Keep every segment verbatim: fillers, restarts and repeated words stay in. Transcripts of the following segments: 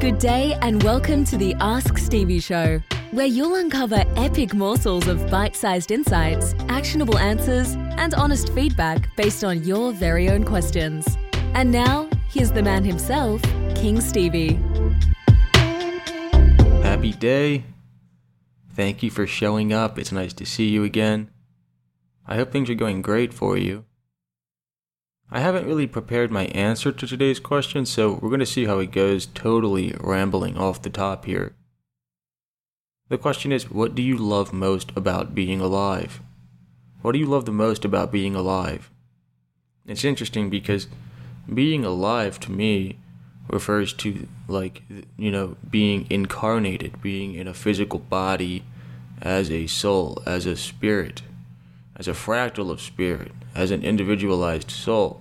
Good day and welcome to the Ask Stevie Show, where you'll uncover epic morsels of bite-sized insights, actionable answers, and honest feedback based on your very own questions. And now, here's the man himself, King Stevie. Happy day. Thank you for showing up. It's nice to see you again. I hope things are going great for you. I haven't really prepared my answer to today's question, so we're going to see how it goes, totally rambling off the top here. The question is, what do you love most about being alive? What do you love the most about being alive? It's interesting because being alive to me refers to, like, you know, being incarnated, being in a physical body as a soul, as a spirit, as a fractal of spirit, as an individualized soul.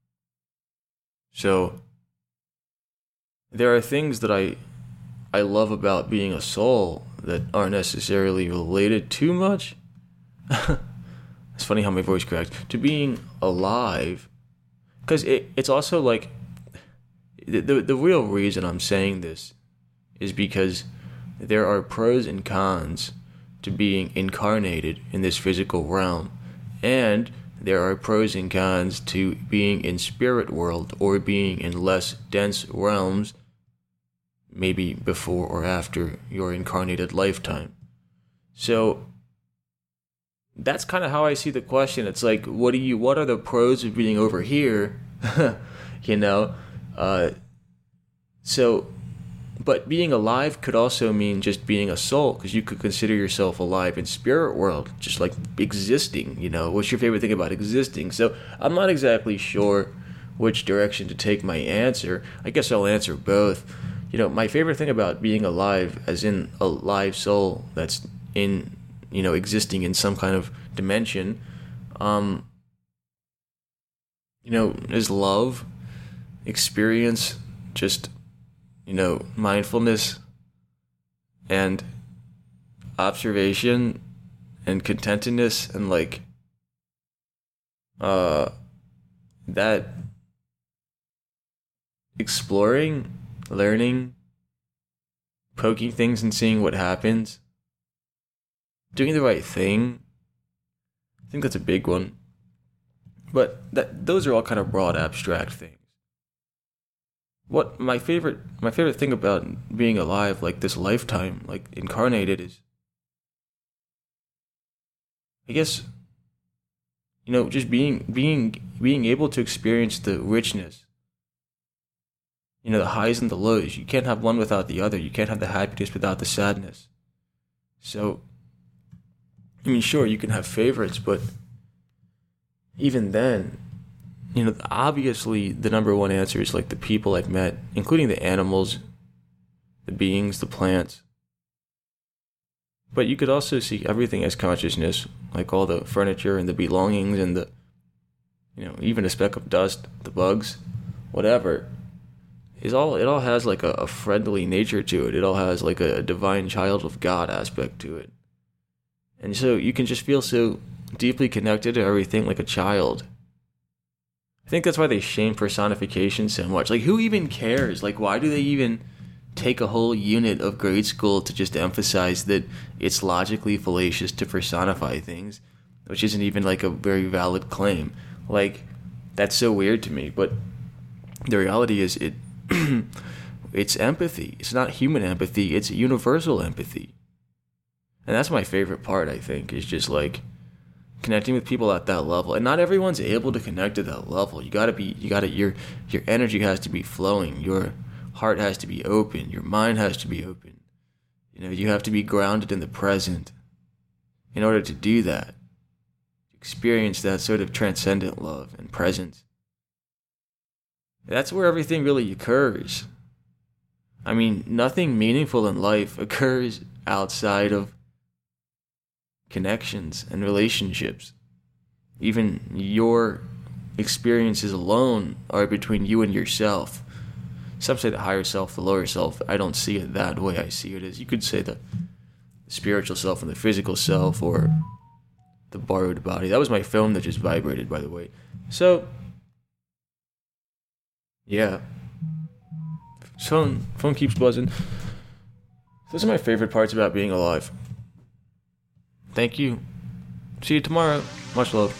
So, there are things that I I love about being a soul that aren't necessarily related too much. It's funny how my voice cracks. To being alive, because it, it's also like, the, the the real reason I'm saying this is because there are pros and cons to being incarnated in this physical realm, and there are pros and cons to being in spirit world or being in less dense realms, maybe before or after your incarnated lifetime. So that's kind of how I see the question. It's like, what do you what are the pros of being over here? you know? Uh so But being alive could also mean just being a soul, because you could consider yourself alive in spirit world, just like existing, you know. What's your favorite thing about existing? So I'm not exactly sure which direction to take my answer. I guess I'll answer both. You know, my favorite thing about being alive, as in a live soul that's in, you know, existing in some kind of dimension, um, you know, is love, experience, just, you know, mindfulness and observation and contentedness, and like uh that exploring, learning, poking things and seeing what happens, doing the right thing. I think that's a big one. But that those are all kind of broad, abstract things. What my favorite my favorite thing about being alive, like this lifetime, like incarnated, is, I guess, you know, just being being being able to experience the richness, you know, the highs and the lows. You can't have one without the other. You can't have the happiness without the sadness. So, I mean, sure, you can have favorites, but even then, you know, obviously the number one answer is like the people I've met, including the animals, the beings, the plants. But you could also see everything as consciousness, like all the furniture and the belongings and the, you know, even a speck of dust, the bugs, whatever. Is all it all has like a, a friendly nature to it. It all has like a, a divine child of God aspect to it. And so you can just feel so deeply connected to everything, like a child. I think that's why they shame personification so much. Like, who even cares? Like, why do they even take a whole unit of grade school to just emphasize that it's logically fallacious to personify things, which isn't even like a very valid claim? Like, that's so weird to me. But the reality is, it it's empathy. It's not human empathy. It's universal empathy. And that's my favorite part, I think, is just like connecting with people at that level. And not everyone's able to connect to that level. You gotta be, you gotta, your, your energy has to be flowing. Your heart has to be open. Your mind has to be open. You know, you have to be grounded in the present in order to do that. Experience that sort of transcendent love and presence. That's where everything really occurs. I mean, nothing meaningful in life occurs outside of connections and relationships. Even your experiences alone are between you and yourself. Some say the higher self, the lower self. I don't see it that way. I see it as, you could say, the spiritual self and the physical self, or the borrowed body. That was my phone that just vibrated, by the way. So, yeah. phone phone keeps buzzing. Those are my favorite parts about being alive. Thank you. See you tomorrow. Much love.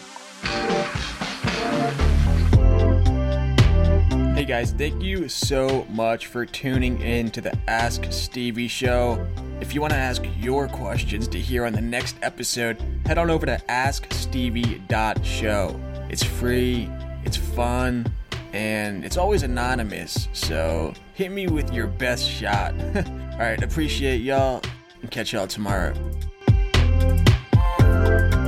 Hey guys, thank you so much for tuning in to the Ask Stevie Show. If you want to ask your questions to hear on the next episode, head on over to ask stevie dot show. It's free, it's fun, and it's always anonymous, so hit me with your best shot. Alright, appreciate y'all, and catch y'all tomorrow.